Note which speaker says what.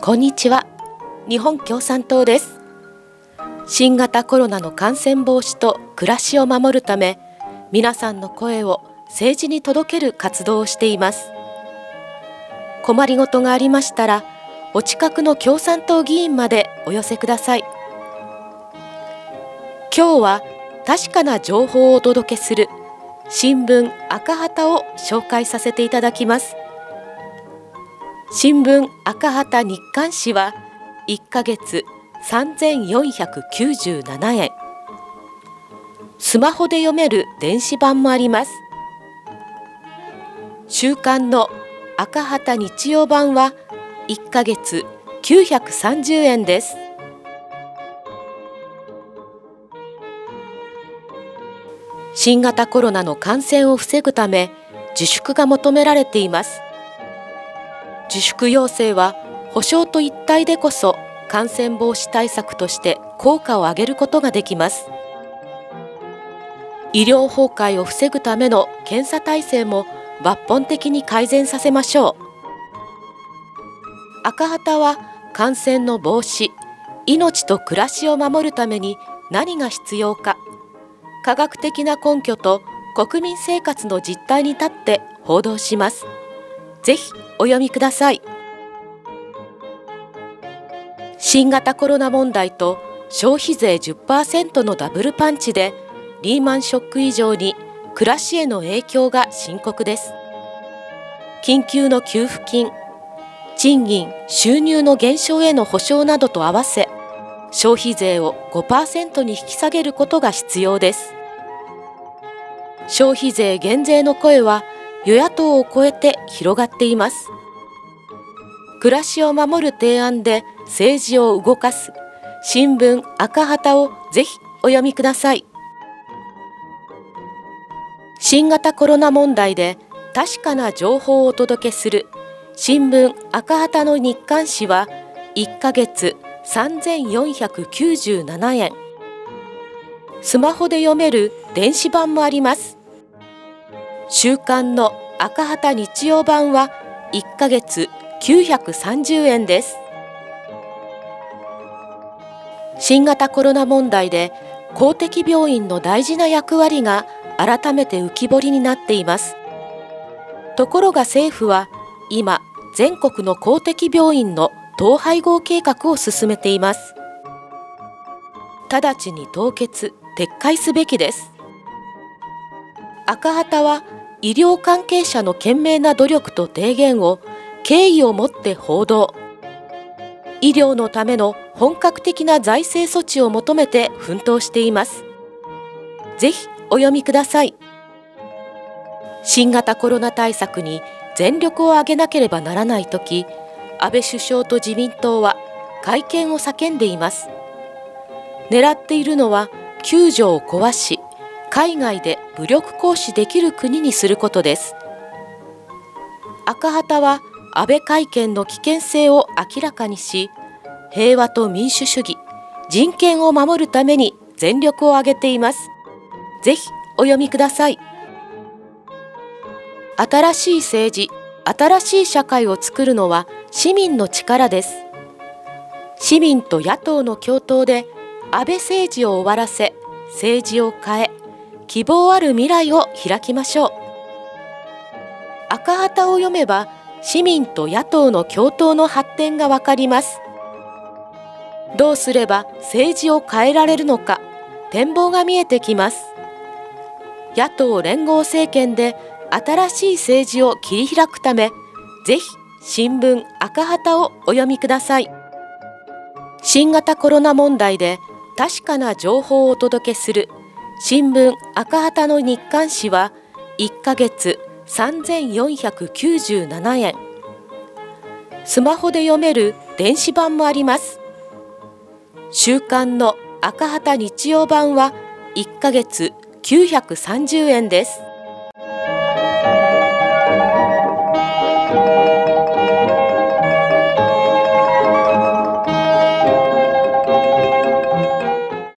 Speaker 1: こんにちは。日本共産党です。新型コロナの感染防止と暮らしを守るため、皆さんの声を政治に届ける活動をしています。困りごとがありましたら、お近くの共産党議員までお寄せください。今日は確かな情報をお届けする新聞赤旗を紹介させていただきます。新聞赤旗日刊紙は1ヶ月3497円。スマホで読める電子版もあります。週刊の赤旗日曜版は1ヶ月930円です。新型コロナの感染を防ぐため自粛が求められています。自粛要請は保証と一体でこそ感染防止対策として効果を上げることができます。医療崩壊を防ぐための検査体制も抜本的に改善させましょう。赤旗は感染の防止、命と暮らしを守るために何が必要か、科学的な根拠と国民生活の実態に立って報道します。ぜひお読みください。新型コロナ問題と消費税 10% のダブルパンチでリーマンショック以上に暮らしへの影響が深刻です。緊急の給付金、賃金・収入の減少への補償などと合わせ、消費税を 5% に引き下げることが必要です。消費税減税の声は与野党を超えて広がっています。暮らしを守る提案で政治を動かす新聞赤旗をぜひお読みください。新型コロナ問題で確かな情報をお届けする新聞赤旗の日刊紙は1ヶ月3497円。スマホで読める電子版もあります。週刊の赤旗日曜版は1ヶ月930円です。新型コロナ問題で公的病院の大事な役割が改めて浮き彫りになっています。ところが政府は今、全国の公的病院の統廃合計画を進めています。直ちに凍結・撤回すべきです。赤旗は医療関係者の懸命な努力と提言を敬意を持って報道。医療のための本格的な財政措置を求めて奮闘しています。ぜひお読みください。新型コロナ対策に全力を挙げなければならないとき、安倍首相と自民党は改憲を叫んでいます。狙っているのは9条を壊し、海外で武力行使できる国にすることです。赤旗は安倍改憲の危険性を明らかにし、平和と民主主義、人権を守るために全力を挙げています。ぜひお読みください。新しい政治、新しい社会を作るのは市民の力です。市民と野党の共闘で安倍政治を終わらせ、政治を変え、希望ある未来を開きましょう。赤旗を読めば市民と野党の共闘の発展がわかります。どうすれば政治を変えられるのか、展望が見えてきます。野党連合政権で新しい政治を切り開くため、ぜひ新聞赤旗をお読みください。新型コロナ問題で確かな情報をお届けする新聞赤旗の日刊紙は1ヶ月3497円。スマホで読める電子版もあります。週刊の赤旗日曜版は1ヶ月930円です。